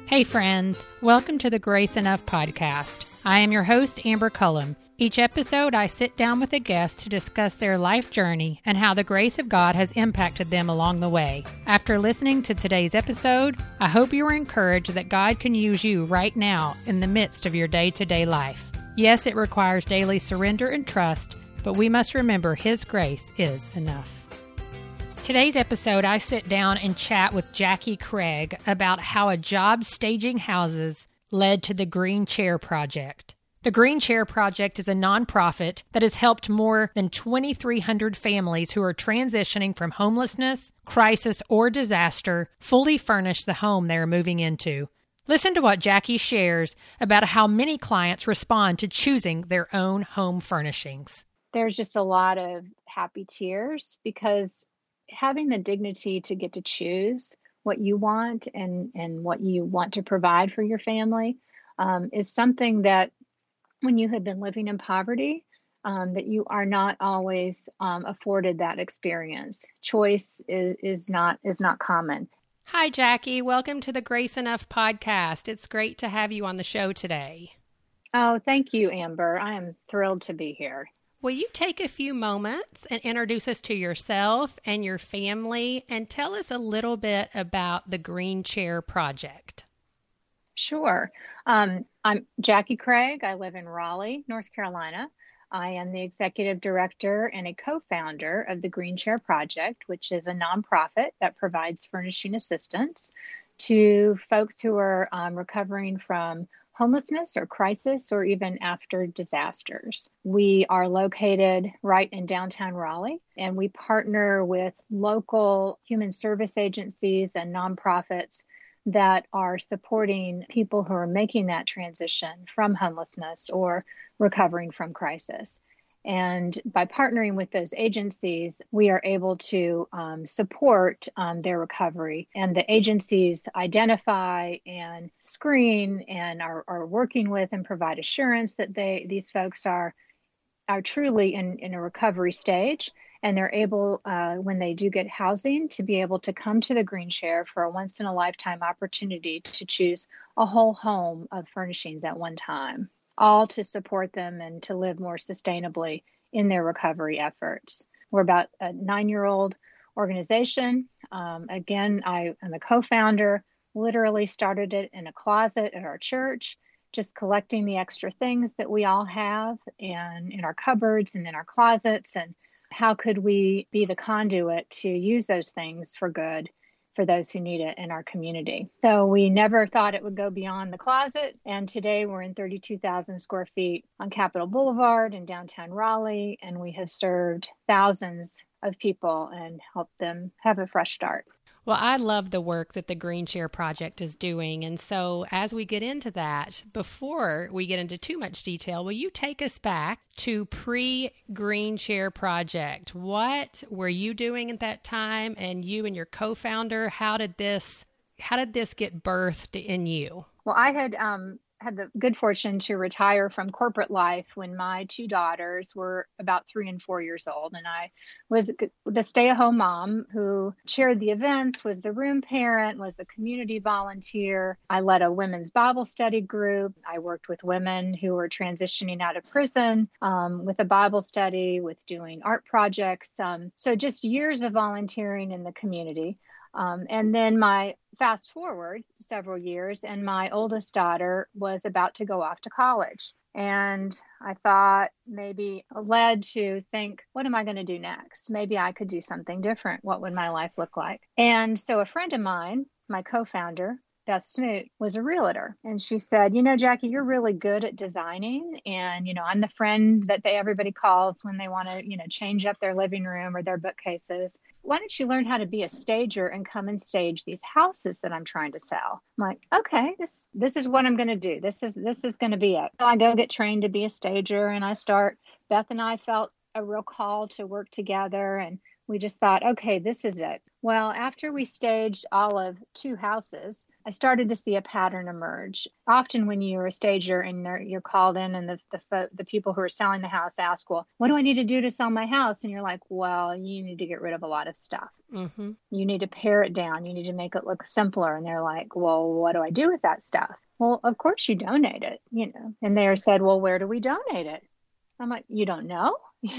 Hey friends, welcome to the Grace Enough podcast. I am your host, Amber Cullum. Each episode, I sit down with a guest to discuss their life journey and how the grace of God has impacted them along the way. After listening to today's episode, I hope you are encouraged that God can use you right now in the midst of your day-to-day life. Yes, it requires daily surrender and trust, but we must remember His grace is enough. Today's episode, I sit down and chat with Jackie Craig about how a job staging houses led to the Green Chair Project. The Green Chair Project is a nonprofit that has helped more than 2,300 families who are transitioning from homelessness, crisis, or disaster fully furnish the home they are moving into. Listen to what Jackie shares about how many clients respond to choosing their own home furnishings. There's just a lot of happy tears because having the dignity to get to choose what you want and what you want to provide for your family is something that when you have been living in poverty, that you are not always afforded that experience. Choice is not common. Hi, Jackie. Welcome to the Grace Enough podcast. It's great to have you on the show today. Oh, thank you, Amber. I am thrilled to be here. Will you take a few moments and introduce us to yourself and your family and tell us a little bit about the Green Chair Project? Sure. I'm Jackie Craig. I live in Raleigh, North Carolina. I am the executive director and a co-founder of the Green Chair Project, which is a nonprofit that provides furnishing assistance to folks who are recovering from homelessness or crisis or even after disasters. We are located right in downtown Raleigh, and we partner with local human service agencies and nonprofits that are supporting people who are making that transition from homelessness or recovering from crisis. And by partnering with those agencies, we are able to support their recovery. And the agencies identify and screen and are working with and provide assurance that these folks are truly in a recovery stage. And they're able, when they do get housing, to be able to come to the Green Chair for a once-in-a-lifetime opportunity to choose a whole home of furnishings at one time, all to support them and to live more sustainably in their recovery efforts. We're about a 9-year-old organization. Again, I am a co-founder, literally started it in a closet at our church, just collecting the extra things that we all have and in our cupboards and in our closets, and how could we be the conduit to use those things for good for those who need it in our community. So we never thought it would go beyond the closet. And today we're in 32,000 square feet on Capitol Boulevard in downtown Raleigh. And we have served thousands of people and helped them have a fresh start. Well, I love the work that the Green Chair Project is doing. And so as we get into that, before we get into too much detail, will you take us back to pre-Green Chair Project? What were you doing at that time? And you and your co-founder, how did this get birthed in you? Well, I had the good fortune to retire from corporate life when my two daughters were about 3 and 4 years old. And I was the stay-at-home mom who chaired the events, was the room parent, was the community volunteer. I led a women's Bible study group. I worked with women who were transitioning out of prison with a Bible study, with doing art projects. So just years of volunteering in the community. And then fast forward several years, and my oldest daughter was about to go off to college. And I thought, maybe led to think, what am I going to do next? Maybe I could do something different. What would my life look like? And so a friend of mine, my co-founder, Beth Smoot, was a realtor. And she said, Jackie, you're really good at designing. And, I'm the friend that everybody calls when they want to, change up their living room or their bookcases. Why don't you learn how to be a stager and come and stage these houses that I'm trying to sell? I'm like, okay, this is what I'm going to do. This is going to be it. So I go get trained to be a stager, and Beth and I felt a real call to work together, and we just thought, okay, this is it. Well, after we staged all of 2 houses, I started to see a pattern emerge. Often when you're a stager and you're called in and the people who are selling the house ask, well, what do I need to do to sell my house? And you're like, well, you need to get rid of a lot of stuff. Mm-hmm. You need to pare it down. You need to make it look simpler. And they're like, well, what do I do with that stuff? Well, of course you donate it, and they said, well, where do we donate it? I'm like, you don't know?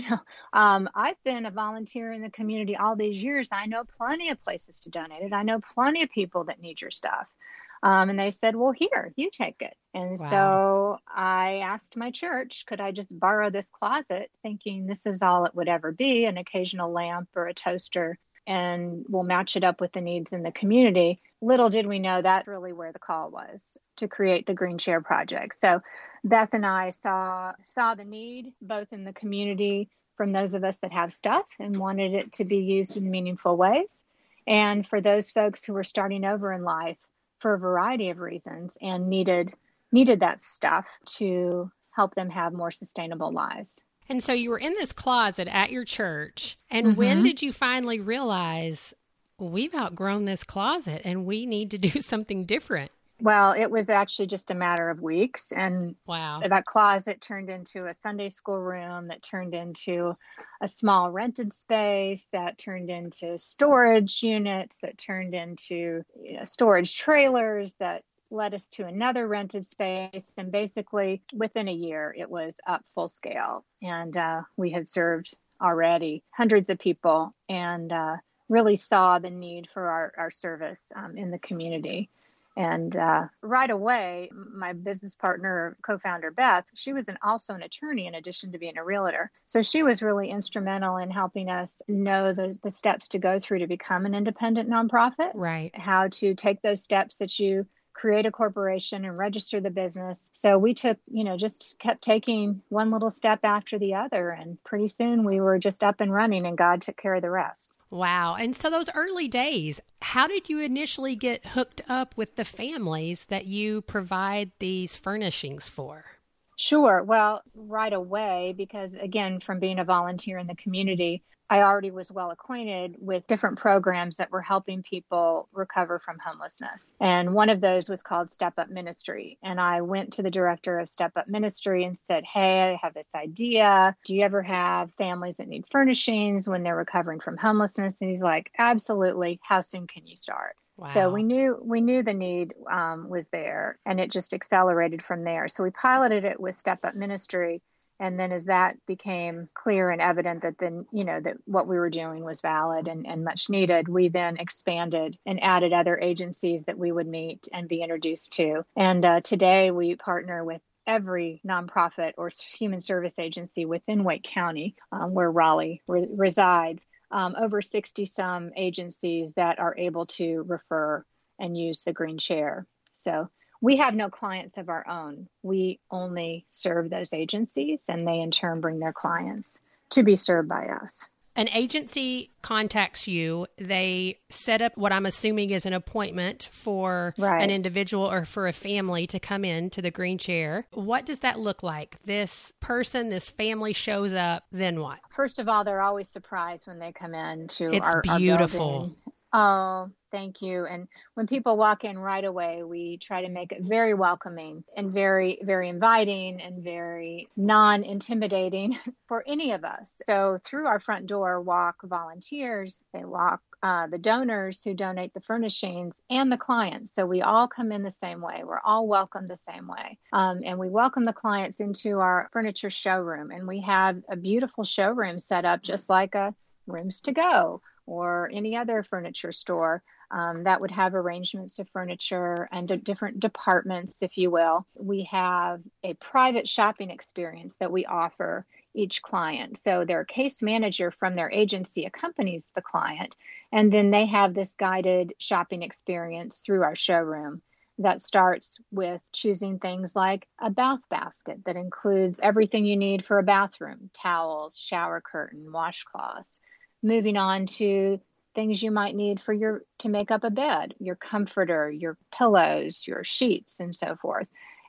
I've been a volunteer in the community all these years. I know plenty of places to donate it. I know plenty of people that need your stuff. And they said, well, here, you take it. And Wow. So I asked my church, could I just borrow this closet, thinking this is all it would ever be, an occasional lamp or a toaster, and we'll match it up with the needs in the community. Little did we know that's really where the call was, to create the Green Chair Project. So Beth and I saw the need both in the community from those of us that have stuff and wanted it to be used in meaningful ways, and for those folks who were starting over in life for a variety of reasons and needed that stuff to help them have more sustainable lives. And so you were in this closet at your church, and when did you finally realize, we've outgrown this closet and we need to do something different? Well, it was actually just a matter of weeks, and Wow. that closet turned into a Sunday school room, that turned into a small rented space, that turned into storage units, that turned into storage trailers, that led us to another rented space. And basically within a year, it was up full scale. And we had served already hundreds of people and really saw the need for our service in the community. And right away, my business partner, co-founder Beth, she was also an attorney in addition to being a realtor. So she was really instrumental in helping us know the steps to go through to become an independent nonprofit. Right. How to take those steps that you create a corporation and register the business. So we took, just kept taking one little step after the other. And pretty soon we were just up and running, and God took care of the rest. Wow. And so those early days, how did you initially get hooked up with the families that you provide these furnishings for? Sure. Well, right away, because again, from being a volunteer in the community, I already was well acquainted with different programs that were helping people recover from homelessness. And one of those was called Step Up Ministry. And I went to the director of Step Up Ministry and said, hey, I have this idea. Do you ever have families that need furnishings when they're recovering from homelessness? And he's like, absolutely. How soon can you start? Wow. So we knew the need was there, and it just accelerated from there. So we piloted it with Step Up Ministry. And then as that became clear and evident that that what we were doing was valid and much needed, we then expanded and added other agencies that we would meet and be introduced to. And today we partner with every nonprofit or human service agency within Wake County, where Raleigh resides, over 60 some agencies that are able to refer and use the Green Chair. So we have no clients of our own. We only serve those agencies, and they in turn bring their clients to be served by us. An agency contacts you. They set up what I'm assuming is an appointment for an individual or for a family to come in to the Green Chair. What does that look like? This family shows up, then what? First of all, they're always surprised when they come in to our beautiful building. Oh, thank you. And when people walk in right away, we try to make it very welcoming and very, very inviting and very non-intimidating for any of us. So through our front door walk volunteers, they walk the donors who donate the furnishings and the clients. So we all come in the same way. We're all welcome the same way. And we welcome the clients into our furniture showroom. And we have a beautiful showroom set up just like a Rooms to Go or any other furniture store that would have arrangements of furniture and different departments, if you will. We have a private shopping experience that we offer each client. So their case manager from their agency accompanies the client, and then they have this guided shopping experience through our showroom that starts with choosing things like a bath basket that includes everything you need for a bathroom: towels, shower curtain, washcloths. Moving on to things you might need to make up a bed, your comforter, your pillows, your sheets, and so forth.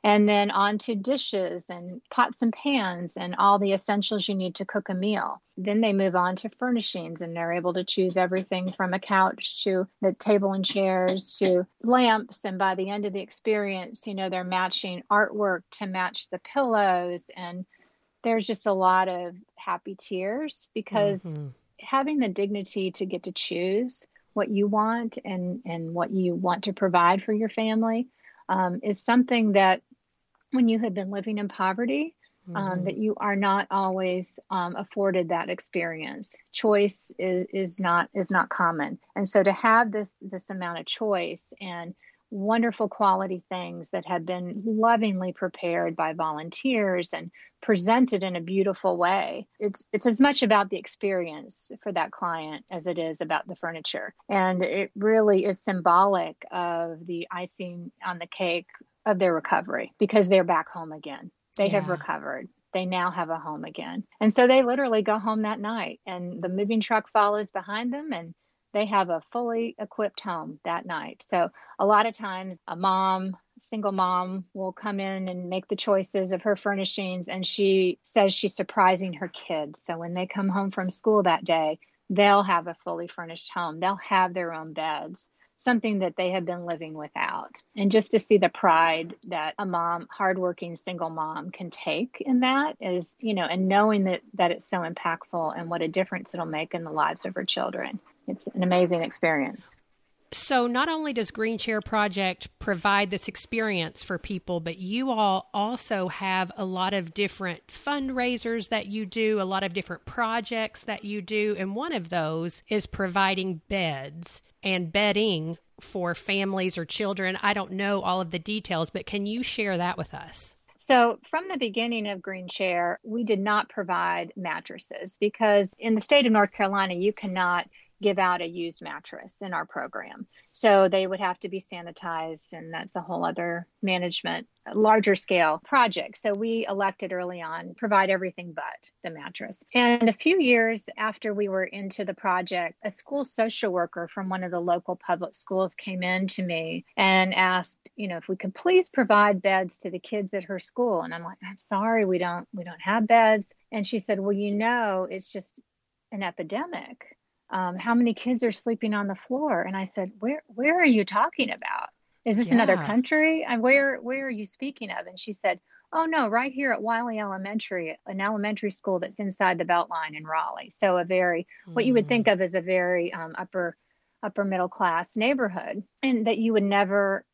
And then on to dishes and pots and pans and all the essentials you need to cook a meal. Then they move on to furnishings, and they're able to choose everything from a couch to the table and chairs to lamps. And by the end of the experience, they're matching artwork to match the pillows. And there's just a lot of happy tears because having the dignity to get to choose what you want and what you want to provide for your family is something that when you have been living in poverty, that you are not always afforded that experience. Choice is not common. And so to have this amount of choice and wonderful quality things that have been lovingly prepared by volunteers and presented in a beautiful way, it's as much about the experience for that client as it is about the furniture. And it really is symbolic of the icing on the cake of their recovery, because they're back home again. They have recovered. They now have a home again. And so they literally go home that night, and the moving truck follows behind them, and they have a fully equipped home that night. So a lot of times single mom will come in and make the choices of her furnishings, and she says she's surprising her kids. So when they come home from school that day, they'll have a fully furnished home. They'll have their own beds, something that they have been living without. And just to see the pride that a mom, hardworking single mom, can take in that is, and knowing that it's so impactful and what a difference it'll make in the lives of her children. It's an amazing experience. So not only does Green Chair Project provide this experience for people, but you all also have a lot of different fundraisers that you do, a lot of different projects that you do. And one of those is providing beds and bedding for families or children. I don't know all of the details, but can you share that with us? So from the beginning of Green Chair, we did not provide mattresses because in the state of North Carolina, you cannot give out a used mattress in our program. So they would have to be sanitized, and that's a whole other management, larger scale project. So we elected early on, provide everything but the mattress. And a few years after we were into the project, a school social worker from one of the local public schools came in to me and asked, if we could please provide beds to the kids at her school. And I'm like, I'm sorry, we don't have beds. And she said, well, it's just an epidemic. How many kids are sleeping on the floor? And I said, where are you talking about? Is this another country? And where are you speaking of? And she said, oh no, right here at Wiley Elementary, an elementary school that's inside the Beltline in Raleigh. So what you would think of as a very upper middle class neighborhood, and that you would never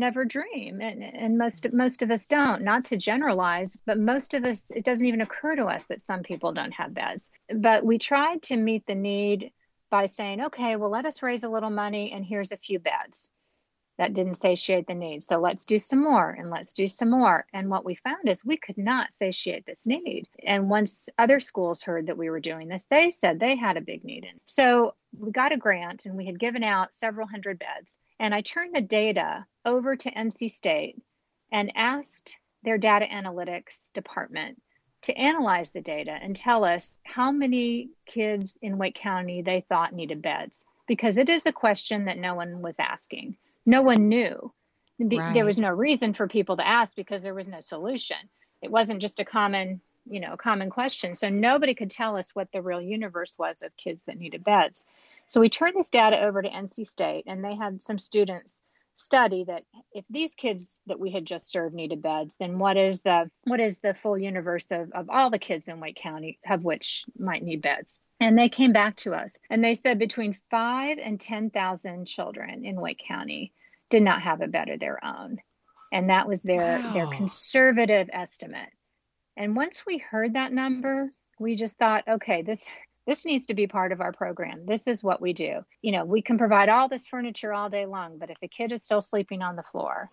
dream. And most of us don't, not to generalize, but most of us, it doesn't even occur to us that some people don't have beds. But we tried to meet the need by saying, okay, well, let us raise a little money and here's a few beds. That didn't satiate the need. So let's do some more and let's do some more. And what we found is we could not satiate this need. And once other schools heard that we were doing this, they said they had a big need. So we got a grant and we had given out several hundred beds. And I turned the data over to NC State and asked their data analytics department to analyze the data and tell us how many kids in Wake County they thought needed beds, because it is a question that no one was asking. No one knew. Right. There was no reason for people to ask because there was no solution. It wasn't just a common question. So nobody could tell us what the real universe was of kids that needed beds. So we turned this data over to NC State, and they had some students study that if these kids that we had just served needed beds, then what is the full universe of all the kids in Wake County of which might need beds? And they came back to us and they said between 5,000 and 10,000 children in Wake County did not have a bed of their own. And that was their conservative estimate. And once we heard that number, we just thought, okay, this needs to be part of our program. This is what we do. We can provide all this furniture all day long, but if a kid is still sleeping on the floor,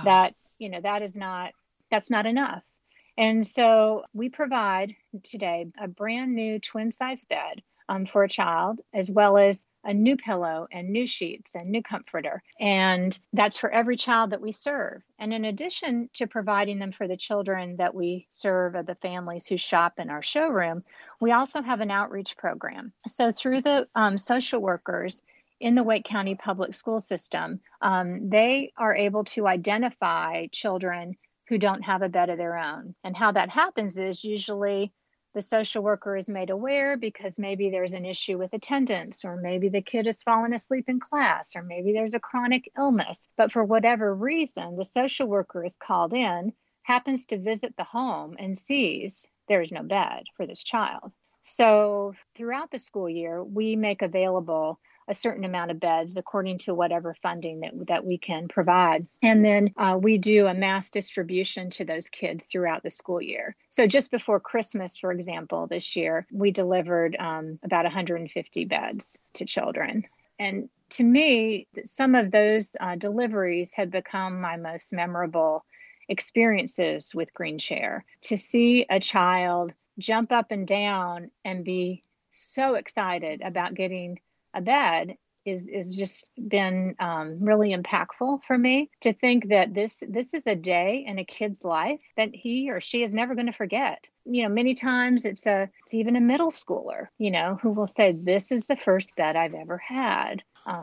that's not enough. And so we provide today a brand new twin size bed for a child, as well as a new pillow and new sheets and new comforter. And that's for every child that we serve. And in addition to providing them for the children that we serve of the families who shop in our showroom, we also have an outreach program. So through the social workers in the Wake County public school system, they are able to identify children who don't have a bed of their own. And how that happens is usually the social worker is made aware because maybe there's an issue with attendance, or maybe the kid has fallen asleep in class, or maybe there's a chronic illness. But for whatever reason, the social worker is called in, happens to visit the home, and sees there is no bed for this child. So throughout the school year, we make available a certain amount of beds according to whatever funding that we can provide. And then we do a mass distribution to those kids throughout the school year. So just before Christmas, for example, this year, we delivered about 150 beds to children. And to me, some of those deliveries have become my most memorable experiences with Green Chair. To see a child jump up and down and be so excited about getting a bed is just been really impactful for me. To think that this is a day in a kid's life that he or she is never going to forget. Many times it's even a middle schooler, who will say, "This is the first bed I've ever had,"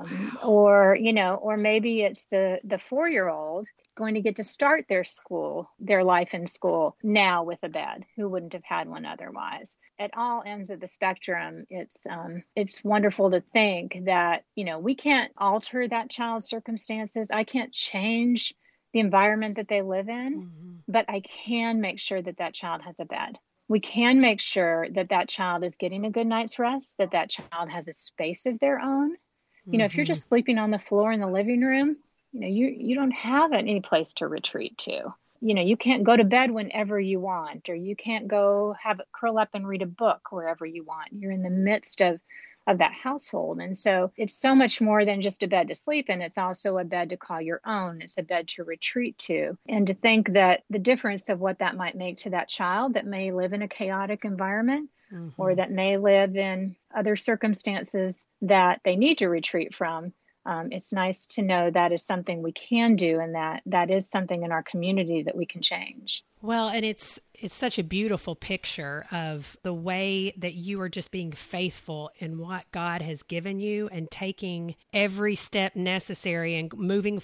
or maybe it's the 4-year-old going to get to start their life in school now with a bed, who wouldn't have had one otherwise. At all ends of the spectrum, it's wonderful to think that, we can't alter that child's circumstances. I can't change the environment that they live in, but I can make sure that that child has a bed. We can make sure that that child is getting a good night's rest, that that child has a space of their own. If you're just sleeping on the floor in the living room, you don't have any place to retreat to. You can't go to bed whenever you want, or you can't go curl up and read a book wherever you want. You're in the midst of that household. And so it's so much more than just a bed to sleep in. It's also a bed to call your own. It's a bed to retreat to. And to think that the difference of what that might make to that child that may live in a chaotic environment, or that may live in other circumstances that they need to retreat from. It's nice to know that is something we can do, and that is something in our community that we can change. Well, and it's such a beautiful picture of the way that you are just being faithful in what God has given you and taking every step necessary and moving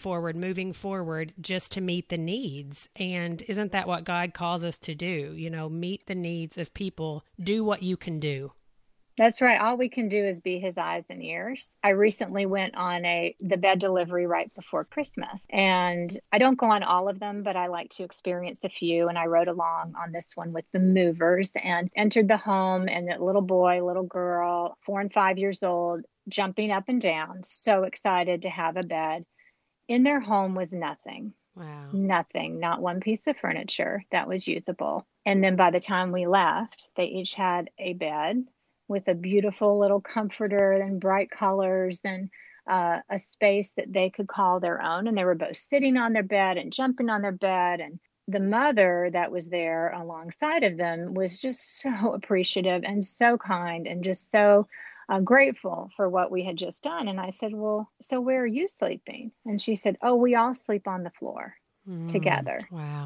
forward just to meet the needs. And isn't that what God calls us to do? Meet the needs of people, do what you can do. That's right. All we can do is be his eyes and ears. I recently went on the bed delivery right before Christmas, and I don't go on all of them, but I like to experience a few. And I rode along on this one with the movers and entered the home, and that little boy, little girl, 4 and 5 years old, jumping up and down, so excited to have a bed. In their home was nothing. Wow. Nothing, not one piece of furniture that was usable. And then by the time we left, they each had a bed with a beautiful little comforter and bright colors and a space that they could call their own. And they were both sitting on their bed and jumping on their bed. And the mother that was there alongside of them was just so appreciative and so kind and just so grateful for what we had just done. And I said, "Well, so where are you sleeping?" And she said, "Oh, we all sleep on the floor together." Wow.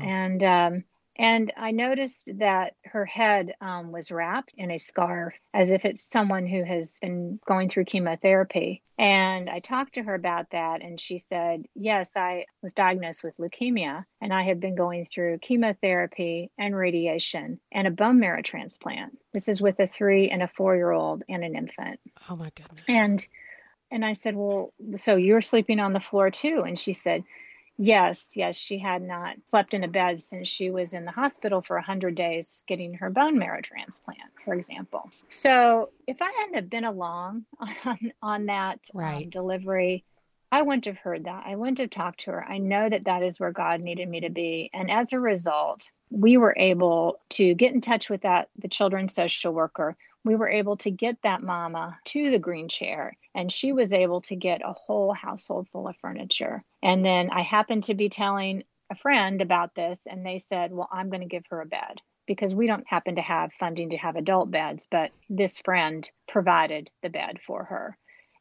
And I noticed that her head was wrapped in a scarf, as if it's someone who has been going through chemotherapy. And I talked to her about that, and she said, "Yes, I was diagnosed with leukemia, and I have been going through chemotherapy and radiation and a bone marrow transplant. This is with a 3 and a 4-year-old and an infant." Oh, my goodness. And I said, "Well, so you're sleeping on the floor too?" And she said, Yes, she had not slept in a bed since she was in the hospital for 100 days getting her bone marrow transplant, for example. So if I hadn't have been along on that delivery, I wouldn't have heard that. I wouldn't have talked to her. I know that is where God needed me to be. And as a result, we were able to get in touch with the children's social worker. We were able to get that mama to the Green Chair, and she was able to get a whole household full of furniture. And then I happened to be telling a friend about this, and they said, "Well, I'm going to give her a bed," because we don't happen to have funding to have adult beds, but this friend provided the bed for her.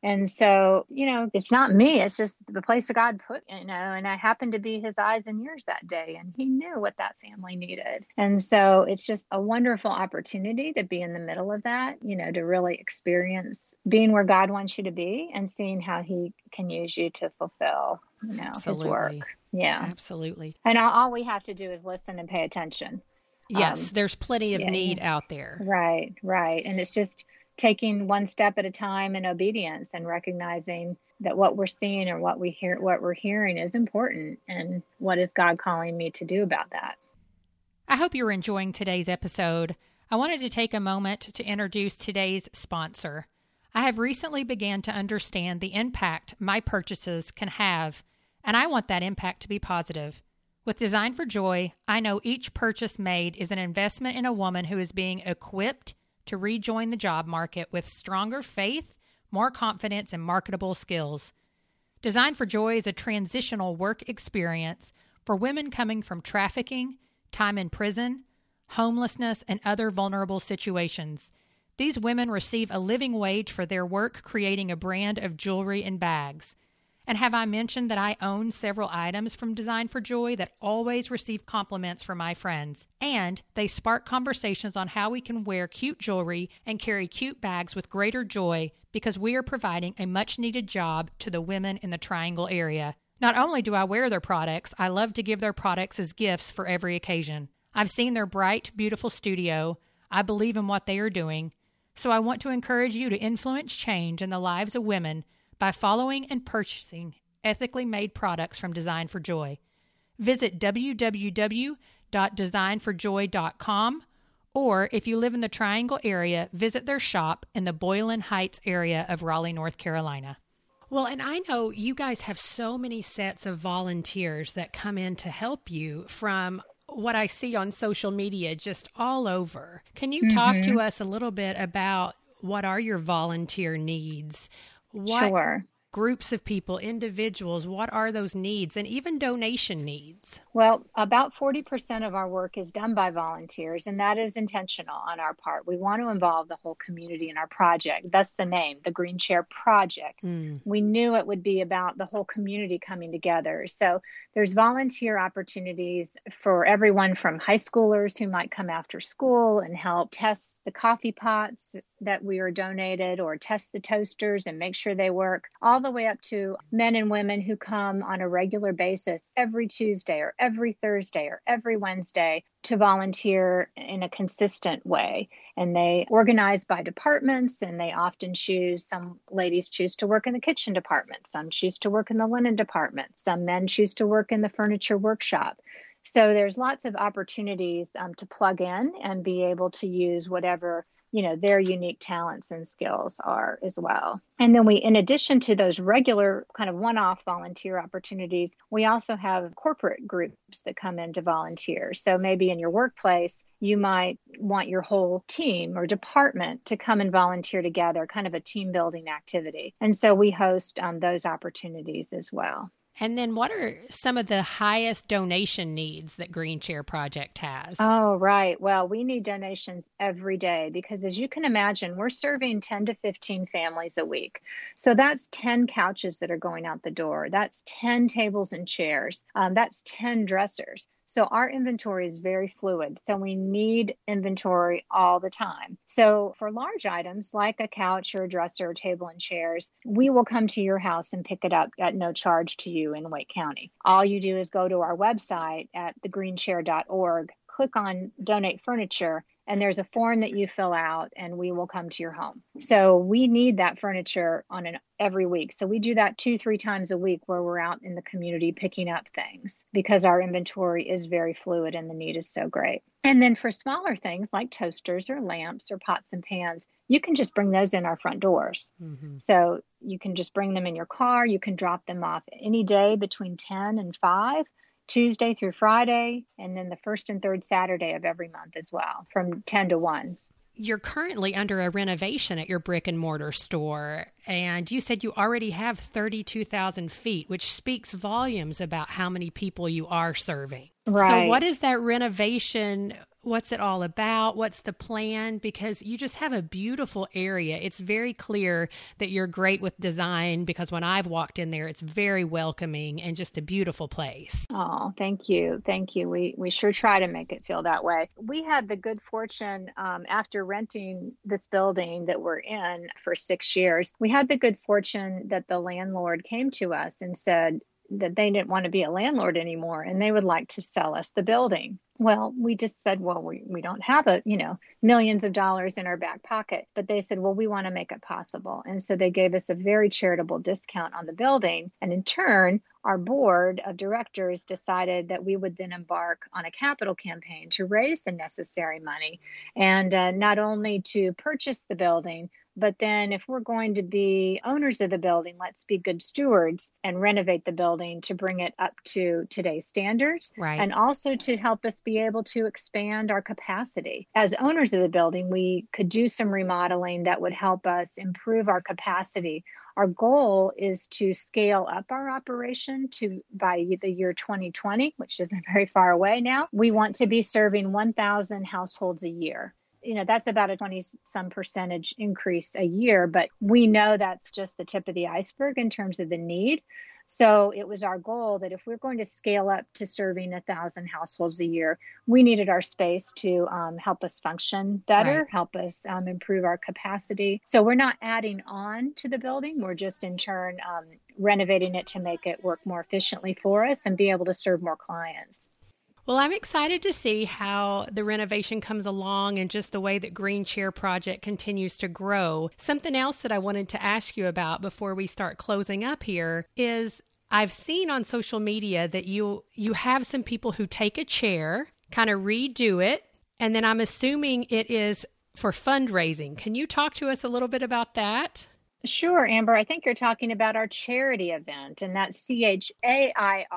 And so, it's not me. It's just the place that God put, and I happened to be his eyes and ears that day, and he knew what that family needed. And so it's just a wonderful opportunity to be in the middle of that, to really experience being where God wants you to be and seeing how he can use you to fulfill, his work. Yeah, absolutely. And all we have to do is listen and pay attention. Yes, there's plenty of need out there. Right. And it's just taking one step at a time in obedience and recognizing that what we're seeing or what we're hearing is important, and what is God calling me to do about that. I hope you're enjoying today's episode. I wanted to take a moment to introduce today's sponsor. I have recently began to understand the impact my purchases can have, and I want that impact to be positive. With Design for Joy, I know each purchase made is an investment in a woman who is being equipped to rejoin the job market with stronger faith, more confidence, and marketable skills. Design for Joy is a transitional work experience for women coming from trafficking, time in prison, homelessness, and other vulnerable situations. These women receive a living wage for their work creating a brand of jewelry and bags. And have I mentioned that I own several items from Design for Joy that always receive compliments from my friends? And they spark conversations on how we can wear cute jewelry and carry cute bags with greater joy because we are providing a much-needed job to the women in the Triangle area. Not only do I wear their products, I love to give their products as gifts for every occasion. I've seen their bright, beautiful studio. I believe in what they are doing. So I want to encourage you to influence change in the lives of women by following and purchasing ethically made products from Design for Joy. Visit www.designforjoy.com, or if you live in the Triangle area, visit their shop in the Boylan Heights area of Raleigh, North Carolina. Well, and I know you guys have so many sets of volunteers that come in to help you from what I see on social media just all over. Can you talk to us a little bit about what are your volunteer needs? Sure. Groups of people, individuals, what are those needs, and even donation needs? Well, about 40% of our work is done by volunteers, and that is intentional on our part. We want to involve the whole community in our project. That's the name, the Green Chair Project. We knew it would be about the whole community coming together. So there's volunteer opportunities for everyone from high schoolers who might come after school and help test the coffee pots that we are donated, or test the toasters and make sure they work, all the way up to men and women who come on a regular basis every Tuesday or every Thursday or every Wednesday to volunteer in a consistent way. And they organize by departments, and they often some ladies choose to work in the kitchen department, some choose to work in the linen department, some men choose to work in the furniture workshop. So there's lots of opportunities to plug in and be able to use whatever their unique talents and skills are as well. And then in addition to those regular kind of one-off volunteer opportunities, we also have corporate groups that come in to volunteer. So maybe in your workplace, you might want your whole team or department to come and volunteer together, kind of a team building activity. And so we host those opportunities as well. And then what are some of the highest donation needs that Green Chair Project has? Oh, right. Well, we need donations every day because, as you can imagine, we're serving 10 to 15 families a week. So that's 10 couches that are going out the door. That's 10 tables and chairs. That's 10 dressers. So our inventory is very fluid. So we need inventory all the time. So for large items like a couch or a dresser or table and chairs, we will come to your house and pick it up at no charge to you in Wake County. All you do is go to our website at thegreenchair.org, click on Donate Furniture, and there's a form that you fill out, and we will come to your home. So we need that furniture every week. So we do that 2-3 times a week where we're out in the community picking up things because our inventory is very fluid and the need is so great. And then for smaller things like toasters or lamps or pots and pans, you can just bring those in our front doors. So you can just bring them in your car. You can drop them off any day between 10 and 5. Tuesday through Friday, and then the first and third Saturday of every month as well, from 10 to 1. You're currently under a renovation at your brick and mortar store, and you said you already have 32,000 feet, which speaks volumes about how many people you are serving. Right. So what is that renovation what's it all about? What's the plan? Because you just have a beautiful area. It's very clear that you're great with design, because when I've walked in there, it's very welcoming and just a beautiful place. Oh, thank you. Thank you. We sure try to make it feel that way. We had the good fortune, after renting this building that we're in for 6 years, we had the good fortune that the landlord came to us and said that they didn't want to be a landlord anymore and they would like to sell us the building. Well, we just said, well, we don't have millions of dollars in our back pocket. But they said, well, we want to make it possible. And so they gave us a very charitable discount on the building. And in turn, our board of directors decided that we would then embark on a capital campaign to raise the necessary money and not only to purchase the building, but then if we're going to be owners of the building, let's be good stewards and renovate the building to bring it up to today's standards. Right. And also to help us be able to expand our capacity. As owners of the building, we could do some remodeling that would help us improve our capacity. Our goal is to scale up our operation to by the year 2020, which isn't very far away now. We want to be serving 1,000 households a year. That's about a 20-some percentage increase a year, but we know that's just the tip of the iceberg in terms of the need. So it was our goal that if we're going to scale up to serving 1,000 households a year, we needed our space to help us function better, Right. help us improve our capacity. So we're not adding on to the building. We're just in turn renovating it to make it work more efficiently for us and be able to serve more clients. Well, I'm excited to see how the renovation comes along and just the way that Green Chair Project continues to grow. Something else that I wanted to ask you about before we start closing up here is I've seen on social media that you have some people who take a chair, kind of redo it, and then I'm assuming it is for fundraising. Can you talk to us a little bit about that? Sure, Amber. I think you're talking about our charity event, and that's CHAIRITY,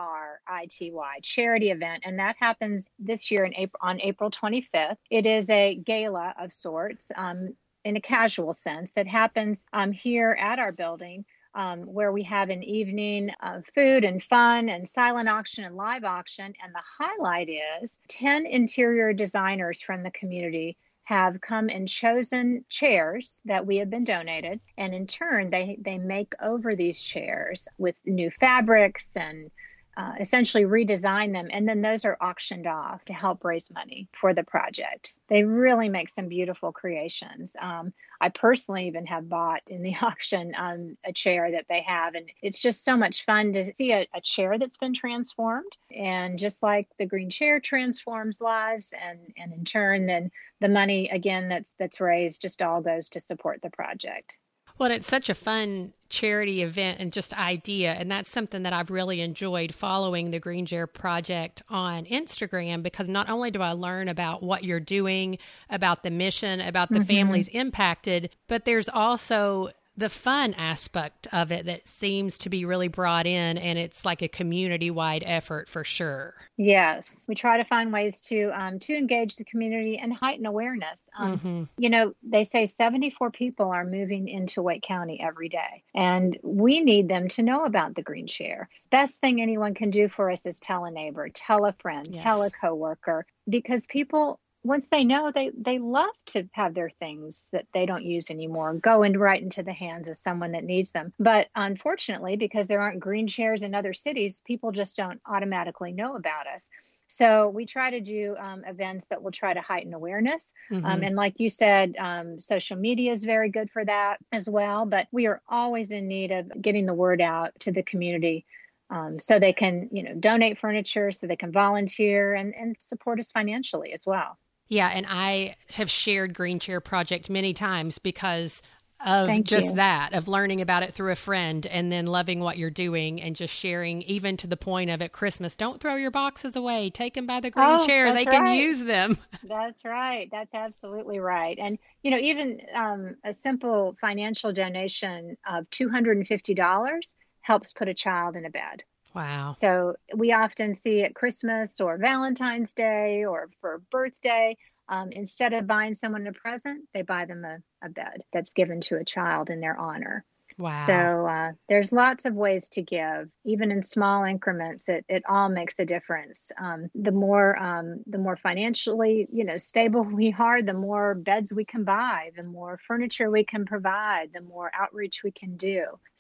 charity event, and that happens this year on April 25th. It is a gala of sorts, in a casual sense, that happens here at our building, where we have an evening of food and fun and silent auction and live auction. And the highlight is 10 interior designers from the community have come and chosen chairs that we have been donated. And in turn, they make over these chairs with new fabrics and essentially redesign them. And then those are auctioned off to help raise money for the project. They really make some beautiful creations. I personally even have bought in the auction a chair that they have. And it's just so much fun to see a chair that's been transformed. And just like the Green Chair transforms lives, and in turn, then the money, again, that's raised just all goes to support the project. Well, it's such a fun charity event and just idea. And that's something that I've really enjoyed following the Green Chair Project on Instagram, because not only do I learn about what you're doing, about the mission, about the families impacted, but there's also the fun aspect of it that seems to be really brought in, and it's like a community-wide effort for sure. Yes, we try to find ways to engage the community and heighten awareness. They say 74 people are moving into Wake County every day, and we need them to know about the Green Chair. Best thing anyone can do for us is tell a neighbor, tell a friend, Yes. tell a coworker, because people, once they know, they love to have their things that they don't use anymore go right into the hands of someone that needs them. But unfortunately, because there aren't green chairs in other cities, people just don't automatically know about us. So we try to do events that will try to heighten awareness. And like you said, social media is very good for that as well. But we are always in need of getting the word out to the community, so they can, donate furniture, so they can volunteer and support us financially as well. Yeah, and I have shared Green Chair Project many times because of Thank just you. that, of learning about it through a friend and then loving what you're doing and just sharing, even to the point of at Christmas, don't throw your boxes away. Take them by the green chair. They that's can right. use them. That's right. That's absolutely right. And, even a simple financial donation of $250 helps put a child in a bed. Wow. So we often see at Christmas or Valentine's Day or for a birthday, instead of buying someone a present, they buy them a bed that's given to a child in their honor. Wow. So there's lots of ways to give, even in small increments. It all makes a difference. The more financially stable we are, the more beds we can buy, the more furniture we can provide, the more outreach we can do.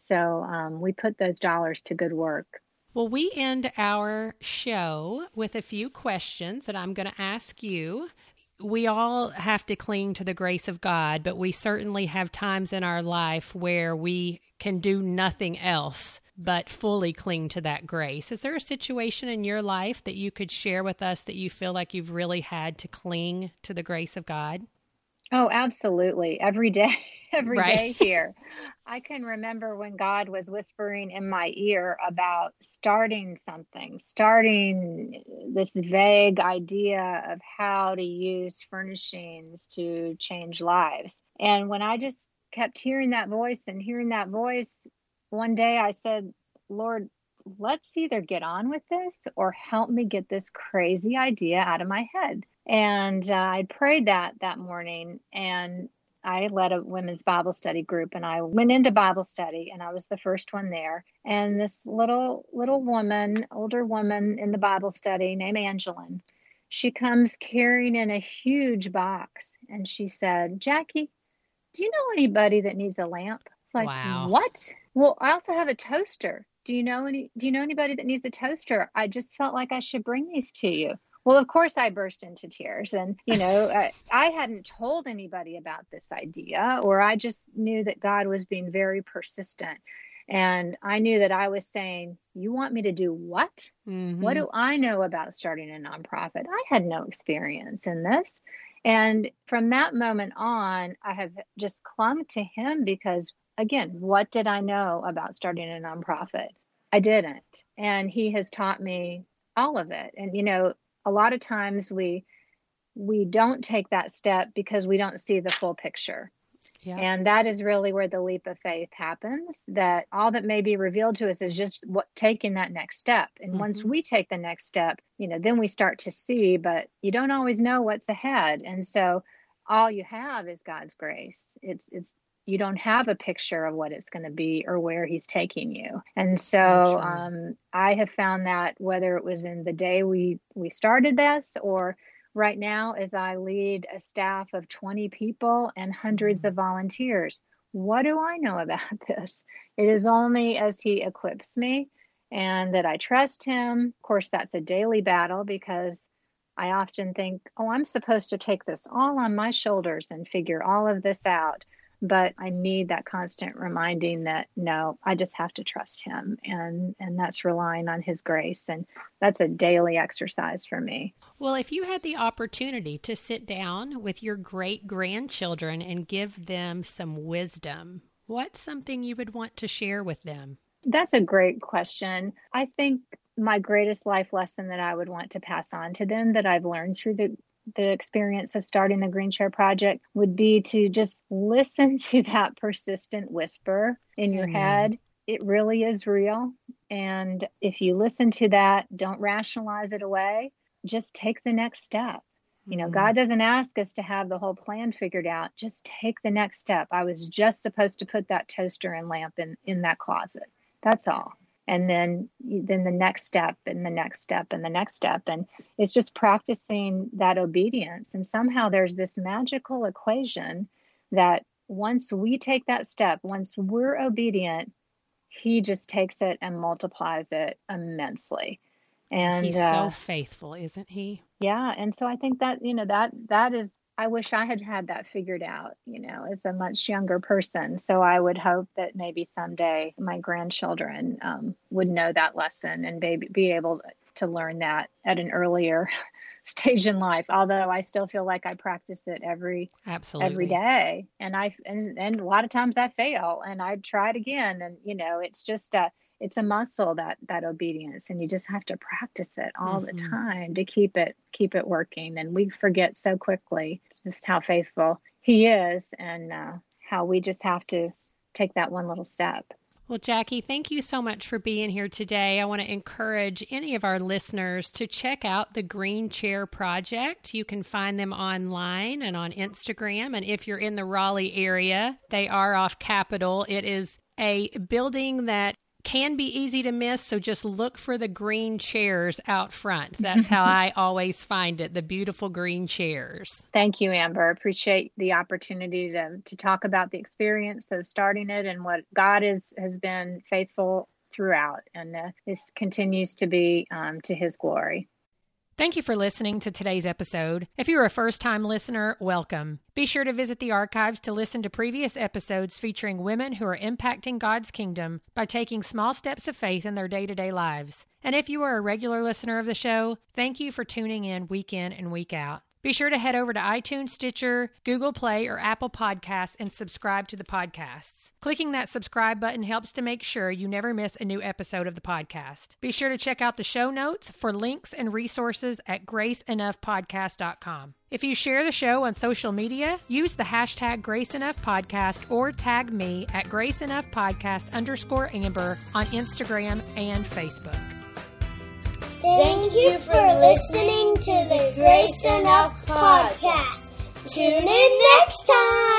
So we put those dollars to good work. Well, we end our show with a few questions that I'm going to ask you. We all have to cling to the grace of God, but we certainly have times in our life where we can do nothing else but fully cling to that grace. Is there a situation in your life that you could share with us that you feel like you've really had to cling to the grace of God? Oh, absolutely. Every day, every Right. day here. I can remember when God was whispering in my ear about starting something, starting this vague idea of how to use furnishings to change lives. And when I just kept hearing that voice and hearing that voice, one day I said, Lord, let's either get on with this or help me get this crazy idea out of my head. And I prayed that morning, and I led a women's Bible study group, and I went into Bible study, and I was the first one there. And this little woman, older woman in the Bible study named Angeline, she comes carrying in a huge box, and she said, Jackie, do you know anybody that needs a lamp? It's like, Wow. What? Well, I also have a toaster. Do you know anybody that needs a toaster? I just felt like I should bring these to you. Well, of course, I burst into tears. And, I hadn't told anybody about this idea, or I just knew that God was being very persistent. And I knew that I was saying, you want me to do what? Mm-hmm. What do I know about starting a nonprofit? I had no experience in this. And from that moment on, I have just clung to him because, again, what did I know about starting a nonprofit? I didn't. And he has taught me all of it. And, a lot of times we don't take that step because we don't see the full picture. Yeah. And that is really where the leap of faith happens, that all that may be revealed to us is just taking that next step. And once we take the next step, then we start to see, but you don't always know what's ahead. And so all you have is God's grace. It's you don't have a picture of what it's going to be or where he's taking you. And so I have found that whether it was in the day we started this or right now as I lead a staff of 20 people and hundreds of volunteers, what do I know about this? It is only as he equips me and that I trust him. Of course, that's a daily battle because I often think, I'm supposed to take this all on my shoulders and figure all of this out. But I need that constant reminding that, no, I just have to trust him. And that's relying on his grace. And that's a daily exercise for me. Well, if you had the opportunity to sit down with your great-grandchildren and give them some wisdom, what's something you would want to share with them? That's a great question. I think my greatest life lesson that I would want to pass on to them that I've learned through the experience of starting the Green Chair Project would be to just listen to that persistent whisper in your head. It really is real. And if you listen to that, don't rationalize it away. Just take the next step. God doesn't ask us to have the whole plan figured out. Just take the next step. I was just supposed to put that toaster and lamp in that closet. That's all. And then the next step and the next step and the next step. And it's just practicing that obedience. And somehow there's this magical equation that once we take that step, once we're obedient, he just takes it and multiplies it immensely. And he's so faithful, isn't he? Yeah. And so I think that, that is, I wish I had had that figured out, as a much younger person. So I would hope that maybe someday my grandchildren would know that lesson and be able to learn that at an earlier stage in life. Although I still feel like I practice it every day. And and a lot of times I fail and I try it again. And, it's just it's a muscle, that obedience, and you just have to practice it all the time to keep it working. And we forget so quickly just how faithful he is and how we just have to take that one little step. Well, Jackie, thank you so much for being here today. I want to encourage any of our listeners to check out the Green Chair Project. You can find them online and on Instagram. And if you're in the Raleigh area, they are off Capitol. It is a building that can be easy to miss, so just look for the green chairs out front. That's how I always find it, the beautiful green chairs. Thank you, Amber. Appreciate the opportunity to talk about the experience of starting it and what God has been faithful throughout, and this continues to be to His glory. Thank you for listening to today's episode. If you're a first-time listener, welcome. Be sure to visit the archives to listen to previous episodes featuring women who are impacting God's kingdom by taking small steps of faith in their day-to-day lives. And if you are a regular listener of the show, thank you for tuning in and week out. Be sure to head over to iTunes, Stitcher, Google Play, or Apple Podcasts and subscribe to the podcasts. Clicking that subscribe button helps to make sure you never miss a new episode of the podcast. Be sure to check out the show notes for links and resources at graceenoughpodcast.com. If you share the show on social media, use the hashtag GraceEnoughPodcast or tag me at GraceEnoughPodcast_Amber on Instagram and Facebook. Thank you for listening to the Grace Enough Podcast. Tune in next time.